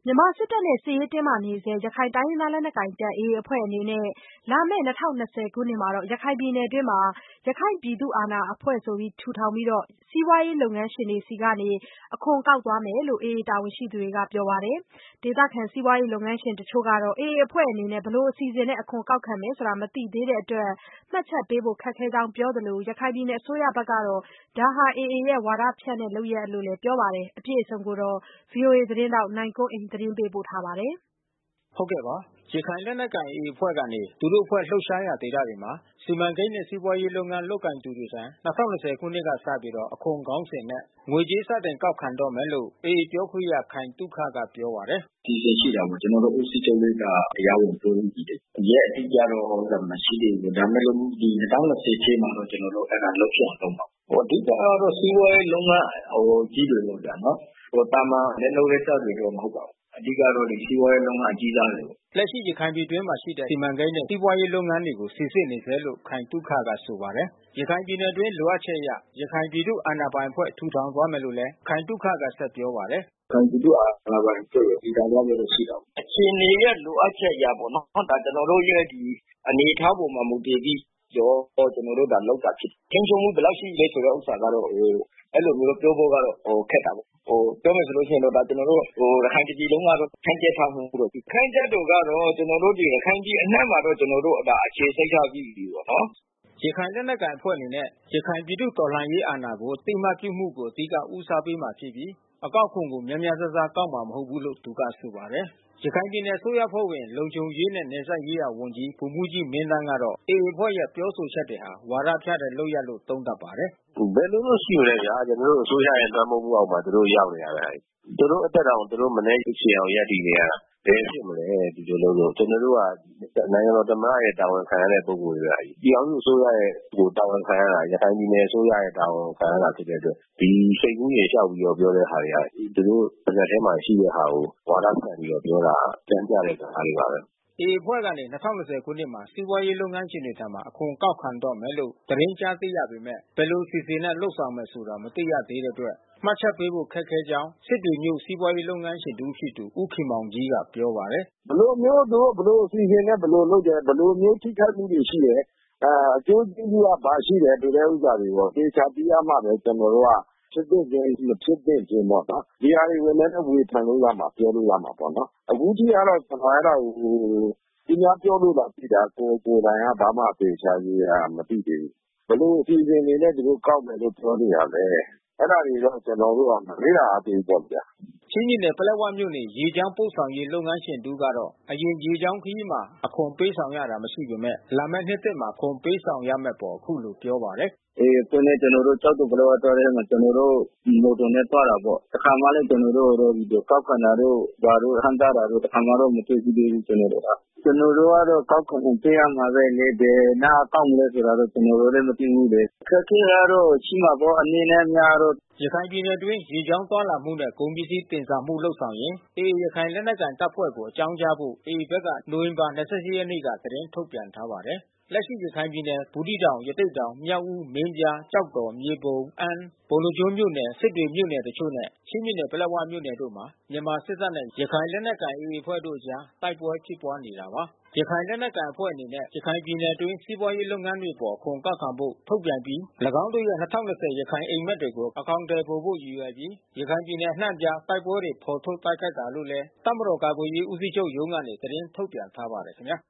မြန်မာစစ်တပ်နဲ့စစ်ရေးတင်းမာနေဆဲရခိုင်တိုင်းရင်းသားလက်နက်ကိုင်တပ် AA အဖွဲ့အနေနဲ့လာမယ့်2020ခုနှစ်မှာရခိုင်ပြည်နယ်အတွင်းရခိုင်ပြည်သူ့အာဏာအဖွဲ့ဆိုပြီးထူထောင်ပြီးစီးပွားရေးလုပ်ငန်းရှင်တွေဆီကနေအခွန်ကောက်သွားမယ်လို့ AA တာဝန်ရှိသူတွေကပြောပါတယ်။ ဒေသခံစီးပွားရေးလုပ်ငန်းရှင်တချို့ကတော့ AA အဖွဲ့အနေနဲ့ဘယ်လိုအစီအစဉ်နဲ့အခွန်ကောက်ခံမယ်ဆိုတာမသိသေးတဲ့အတွက်မှတ်ချက်ပေးဖို့ခက်ခဲကြောင်းပြောသလို ရခိုင်ပြည်နယ်အစိုးရဘက်ကတော့ဒါဟာ AA ရဲ့ဝါဒဖြန့်တဲ့လုပ်ရပ်လို့လည်းပြောပါတယ်။ အပြည့်အစုံကိုဗွီအိုအေသတင်းထောက်နိုင်ကွန်းအိန်သတင်းပေးပို့ထားပါတယ်။ ဟုတ်ကဲ့ပါ။ ရခိုင်လက်နက်ကိုင် AA အဖွဲ့ကနေ သူတို့အဖွဲ့လှုပ်ရှားရာဒေသတွေမှာ စီမံကိန်းနဲ့စီးပွားရေးလုပ်ငန်းလုပ်ကိုင်သူတွေထံ 2020 ခုနှစ်ကစပြီးအခွန်ခေါင်းစဉ်နဲ့ ငွေကြေးစတင်ကောက်ခံတော့မယ်လို့ AA ပြောခွင့်ရခိုင်သုခကပြောပါတယ်။ "အစီအစဉ်ရှိတာပေါ့။ ကျွန်တော်တို့ဦးစီးချုပ်တို့ကတရားဝင်ပြောပြီးပြီ။ ရက်အတိအကျတော့မရှိသေးဘူး။ ဒါပေမဲ့လို့ဒီ2020ထဲမှာတော့ကျွန်တော်တို့အဲတာလုပ်ဖြစ်အောင်လုပ်မှာပေါ့။ အဓိကကတော့စီးပွားရေးလုပ်ငန်းကြီးတွေပေါ့ဗျာနော်။ သာမန်လက်လုပ်လက်စားတွေတော့မဟုတ်ပါဘူး။ အဓိကတော့စီးပွားရေးလုပ်ငန်းအကြီးစားတွေပေါ့။" လက်ရှိရခိုင်ပြည်တွင်းမှာရှိတဲ့စီမံကိန်းနဲ့စီးပွားရေးလုပ်ငန်းတွေကိုစိစစ်နေဆဲလို့ခိုင်သုခကဆိုပါတယ်။ ရခိုင်ပြည်နယ်အတွင်းလိုအပ်ချက်အရ ရခိုင်ပြည်သူ့အာဏာပိုင်အဖွဲ့ထူထောင်သွားမယ်လို့ခိုင်သုခကဆက်ပြောပါတယ်။ "ရခိုင်ပြည်သူ့အာဏာပိုင်အဖွဲ့ကိုတည်ထောင်သွားဖို့ရှိတာပေါ့။ အခြေအနေရဲ့လိုအပ်ချက်အရပေါ့နော်။ ဒါကျွန်တော်တို့ရဲ့အနေအထားပေါ်မှာမူတည်ပြီးကျွန်တော်တို့လုပ်တာဖြစ်တယ်။ ထိန်းချုပ်မှုဘယ်လောက်ရှိလဲဆိုတဲ့ဥစ္စာကတော့အဲဒီလိုမျိုးပြောဖို့ကတော့ခက်တာပေါ့။ ပြောမယ်ဆိုလို့ရှိရင်တော့ကျွန်တော်တို့ရခိုင်တပြည်လုံးကတော့ဖြန့်ကျက်ထားမှုတော့ရှိတယ်။ ရခိုင့်တပ်တော်ကတော့ကျွန်တော်တို့ရခိုင်ပြည်အနှံ့မှာတော့အခြေစိုက်ထားပြီးပြီပေါ့နော်။ " ရခိုင်လက်နက်ကိုင်အဖွဲ့အနေနဲ့ ရခိုင်ပြည်သူ့တော်လှန်ရေးအာဏာကိုအသိအမှတ်ပြုမှုကိုအဓိကဦးစားပေးမှာဖြစ်ပြီး အကောက်ခွန်ကိုများများစားစားကောက်မှာမဟုတ်ဘူးလို့သူကဆိုပါတယ်။ ရခိုင်ပြည်နယ်အစိုးရအဖွဲ့ဝင် လုံခြုံရေးနဲ့နယ်စပ်ရေးရာဝန်ကြီးဗိုလ်မှူးကြီးမင်းသန်းကတော့ AA အဖွဲ့ရဲ့ပြောဆိုချက်တွေဟာ ဝါဒဖြန့်တဲ့လုပ်ရပ်လို့သုံးသပ်ပါတယ်။ "ဘယ်လိုလို့ရှိမလဲဗျာ။ ကျွန်တော်တို့အစိုးရရဲ့လွှမ်းမိုးမှုအောက်မှာသူတို့ရောက်နေတာပဲ။ သူတို့အသက်တောင်သူတို့မနည်းချင်အောင်ရပ်တည်နေရတာ။ ဘယ်ဖြစ်မလဲဒီလိုလုပ်လို့။ ကျွန်တော်တို့ကနိုင်ငံတော်သမ္မတရဲ့တာဝန်ခံရတဲ့ပုဂ္ဂိုလ်တွေဗျ။ ပြည်ထောင်စုအစိုးရရဲ့တာဝန်ခံရတာ ရခိုင်ပြည်နယ်အစိုးရရဲ့တာဝန်ခံရတာဖြစ်တဲ့အတွက် ဒီစိတ်ကူးယဉ်လျှောက်ပြီးပြောတဲ့ဟာတွေကသူတို့ပါးစပ်ထဲမှာရှိတဲ့ဟာကိုဝါဒဖြန့်ပြီးပြောတာ။ အကြမ်းပြတဲ့စကားတွေပါပဲ။ " AA အဖွဲ့ကနေ 2020 ခုနှစ်မှာ စီးပွားရေးလုပ်ငန်းရှင်တွေထံ အခွန်ကောက်ခံတော့မယ်လို့ သတင်းကြားသိရပေမဲ့ ဘယ်လိုအစီအစဉ်နဲ့လုပ်ဆောင်မယ်ဆိုတာ မသိရသေးတဲ့အတွက် မှတ်ချက်ပေးဖို့ခက်ခဲကြောင်း စစ်တွေမြို့စီးပွားရေးလုပ်ငန်းရှင်တဦးဖြစ်သူ ဦးခင်မောင်ကြီးကပြောပါတယ်။ "ဘယ်လိုမျိုးသူတို့ဘယ်လိုအစီအစဉ်နဲ့ဘယ်လိုလုပ်တယ်။ ဘယ်လိုမျိုးထိခိုက်မှုတွေရှိတယ်။ အကျိုးကျေးဇူးကဘာရှိတယ်ဆိုတဲ့ဥစ္စာတွေကိုသေချာသိရမှပဲကျွန်တော်တို့ကဖြစ်သင့်ခြင်းမဖြစ်သင့်ခြင်းပေါ့နော်။ ဒီဟာတွေကိုလဲဝေဖန်လို့ရမှာပြောလို့ရမှာပေါ့နော်။ အခုထိကတော့ကျွန်တော်အဲတာကိုသူများပြောလို့သာသိတာ။ ကိုယ်တိုင်ကဘာမှသေချာမသိသေးဘူး။ ဘယ်လိုအစီအစဉ်တွေနဲ့သူတို့ကောက်မယ်လို့ပြောနေတာလဲ။ အဲတာတွေတော့ကျွန်တော်တို့မလေ့လာရသေးဘူးပေါ့ဗျာ။ " ချင်းပြည်နယ်ပလက်ဝမြို့နေရေကြောင်းပို့ဆောင်ရေးလုပ်ငန်းရှင်တဦးကတော့ အရင်ရေကြောင်းခရီးမှာအခွန်ပေးဆောင်ရတာမရှိပေမဲ့ လာမယ့်နှစ်သစ်မှာအခွန်ပေးဆောင်ရမဲ့အပေါ်အခုလိုပြောပါတယ်။ "AAအဖွဲ့နဲ့ကျွန်တော်တို့ကျောက်တော်ပလက်ဝသွားတဲ့ကျွန်တော်တို့မော်တော်နဲ့သွားတာပေါ့။ တခါမှလဲကျွန်တော်တို့ကောက်ခံတာတို့ဘာတို့ဟန့်တားတာတို့တခါမှတော့မတွေ့ဖူးသေးဘူးကျွန်တော်တို့က။ ကျွန်တော်တို့ကတော့ကောက်ခွန်ပေးရမှာပဲလေ။ ဘယ်နားကကောက်မလဲဆိုတာကျွန်တော်တို့လဲမသိဘူးလေ။ အခက်ခဲကတော့ရှိမှာပေါ့အနည်းနဲ့အများတော့။" ရခိုင်ပြည်နယ်အတွင်းရေကြောင်းသွားလာမှုနဲ့ကုန်ပစ္စည်းတင်ဆောင်မှုလုပ်ဆောင်ရင် AAရခိုင်လက်နက်ကိုင်တပ်ဖွဲ့ကိုအကြောင်းကြားဖို့ AAဘက်ကနိုဝင်ဘာ ရက်နေ့ကသတင်းထုတ်ပြန်ထားပါတယ်။ လက်ရှိရခိုင်ပြည်နယ် ဘူးသီးတောင် ရသေ့တောင် မြောက်ဦး မင်းပြား ကျောက်တော် မြေပုံ အမ်း ပုဏ္ဏားကျွန်းမြို့နယ် စစ်တွေမြို့နယ်တချို့နဲ့ ချင်းပြည်နယ်ပလက်ဝမြို့နယ်တို့မှာ မြန်မာစစ်တပ်နဲ့ ရခိုင်လက်နက်ကိုင် AA အဖွဲ့တို့အကြား တိုက်ပွဲဖြစ်ပွါးနေတာပါ။ ရခိုင်လက်နက်ကိုင်အဖွဲ့အနေနဲ့ ရခိုင်ပြည်နယ်အတွင်းစီးပွားရေးလုပ်ငန်းတွေအပေါ်အခွန်ကောက်ခံဖို့ ထုတ်ပြန်ပြီး ၎င်းတို့ရဲ့ 2020 ရခိုင်အိပ်မက်တွေကို အကောင်အထည်ဖေါ်ဖို့ရည်ရွယ်ပြီး ရခိုင်ပြည်နယ်အနှံ့အပြားတိုက်ပွဲတွေဖေါ်ထုတ်တိုက်ခိုက်တာလို့လဲ တပ်မတော်ကာကွယ်ရေးဦးစီးချုပ်ရုံးကနေသတင်းထုတ်ပြန်ထားပါတယ်ခင်ဗျာ